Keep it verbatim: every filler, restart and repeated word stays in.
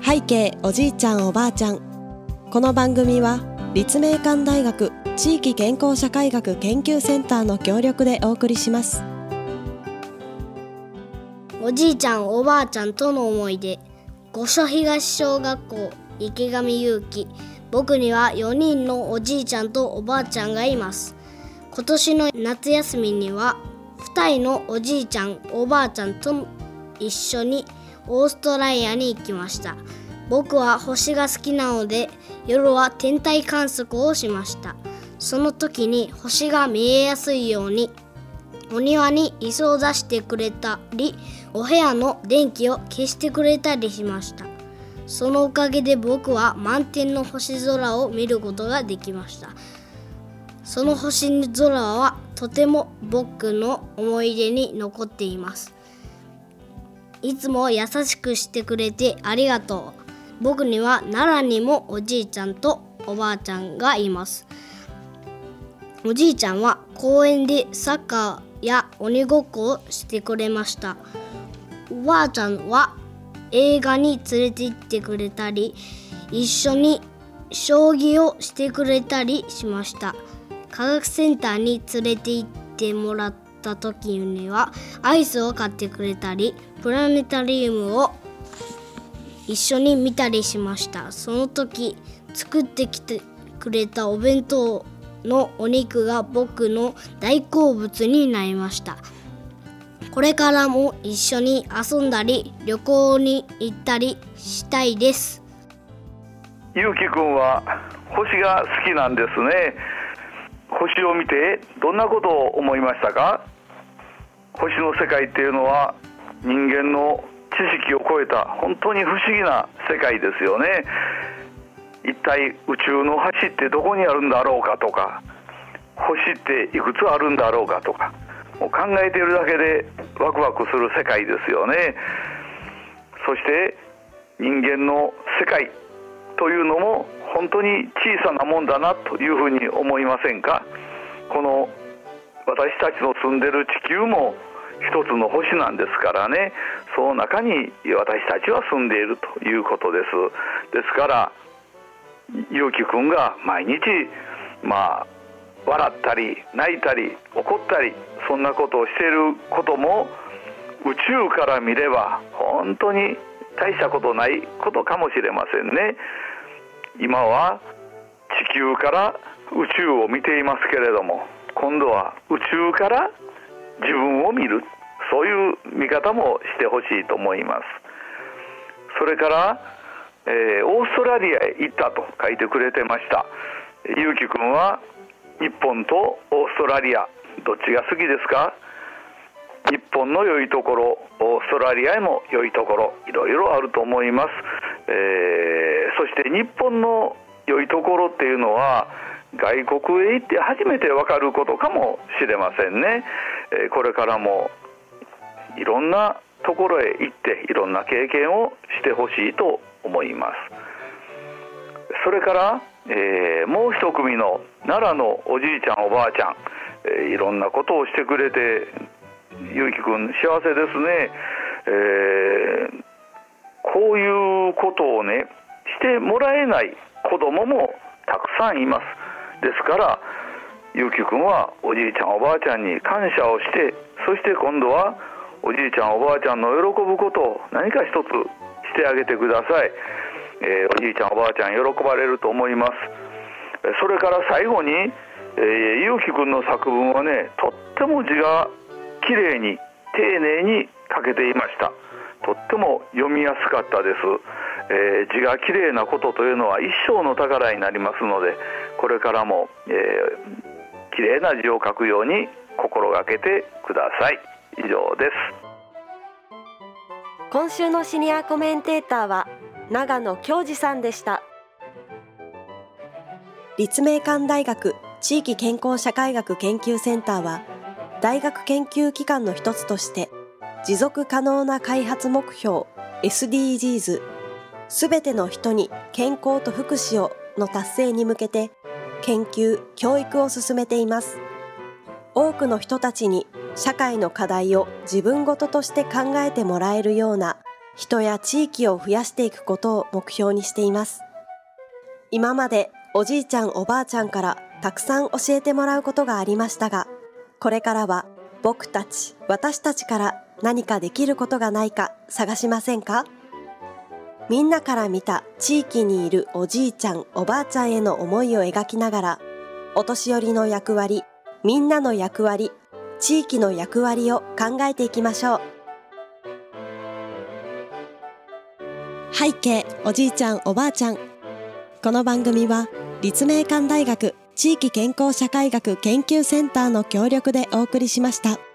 背景おじいちゃんおばあちゃん。この番組は立命館大学地域健康社会学研究センターの協力でお送りします。 おじいちゃんおばあちゃんとの思い出。五所東小学校池上優希。僕にはよにんのおじいちゃんとおばあちゃんがいます。今年の夏休みにはふたりのおじいちゃんおばあちゃんと一緒にオーストラリアに行きました。僕は星が好きなので夜は天体観測をしました。その時に星が見えやすいようにお庭に椅子を出してくれたり、お部屋の電気を消してくれたりしました。そのおかげで僕は満天の星空を見ることができました。その星空はとても僕の思い出に残っています。いつも優しくしてくれてありがとう。僕には奈良にもおじいちゃんとおばあちゃんがいます。おじいちゃんは公園でサッカーや鬼ごっこをしてくれました。おばあちゃんは映画に連れて行ってくれたり、一緒に将棋をしてくれたりしました。科学センターに連れて行ってもらった時にはアイスを買ってくれたり、プラネタリウムを一緒に見たりしました。その時作ってきてくれたお弁当のお肉が僕の大好物になりました。これからも一緒に遊んだり旅行に行ったりしたいです。 ゆうきくんは星が好きなんですね。星を見てどんなことを思いましたか？星の世界っていうのは人間の知識を超えた本当に不思議な世界ですよね。一体宇宙の星ってどこにあるんだろうかとか、星っていくつあるんだろうかとか、もう考えているだけでワクワクする世界ですよね。そして人間の世界というのも本当に小さなもんだなというふうに思いませんか？この私たちの住んでる地球も一つの星なんですからね。その中に私たちは住んでいるということです。ですからゆうきくんが毎日まあ笑ったり泣いたり怒ったりそんなことをしていることも宇宙から見れば本当に大したことないことかもしれませんね。今は地球から宇宙を見ていますけれども、今度は宇宙から自分を見る、そういう見方もしてほしいと思います。それから、えー、オーストラリアへ行ったと書いてくれてました。ゆうきくんは日本とオーストラリアどっちが好きですか？日本の良いところ、オーストラリアへも良いところ、いろいろあると思います。えー、そして日本の良いところっていうのは外国へ行って初めて分かることかもしれませんね。えー、これからもいろんなところへ行っていろんな経験をしてほしいと思います。それから、えー、もう一組の奈良のおじいちゃんおばあちゃん、えー、いろんなことをしてくれてゆうきくん幸せですね。えー、こういうことをねしてもらえない子供もたくさんいます。ですからゆうきくんはおじいちゃんおばあちゃんに感謝をして、そして今度はおじいちゃんおばあちゃんの喜ぶことを何か一つしてあげてください。えー、おじいちゃんおばあちゃん喜ばれると思います。それから最後に、えー、ゆうきくんの作文はねとっても字がきれいに丁寧に書けていました。とっても読みやすかったです。えー、字がきれいなことというのは一生の宝になりますので、これからも、えー、きれいな字を書くように心がけてください。以上です。 今週のシニアコメンテーターは長野恭二さんでした。立命館大学地域健康社会学研究センターは大学研究機関の一つとして持続可能な開発目標 エスディージーズ すべての人に健康と福祉をの達成に向けて研究・教育を進めています。多くの人たちに社会の課題を自分ごととして考えてもらえるような人や地域を増やしていくことを目標にしています。今までおじいちゃんおばあちゃんからたくさん教えてもらうことがありましたが、これからは僕たち、私たちから何かできることがないか探しませんか？みんなから見た地域にいるおじいちゃんおばあちゃんへの思いを描きながら、お年寄りの役割、みんなの役割、地域の役割を考えていきましょう。背景おじいちゃんおばあちゃん。この番組は立命館大学地域健康社会学研究センターの協力でお送りしました。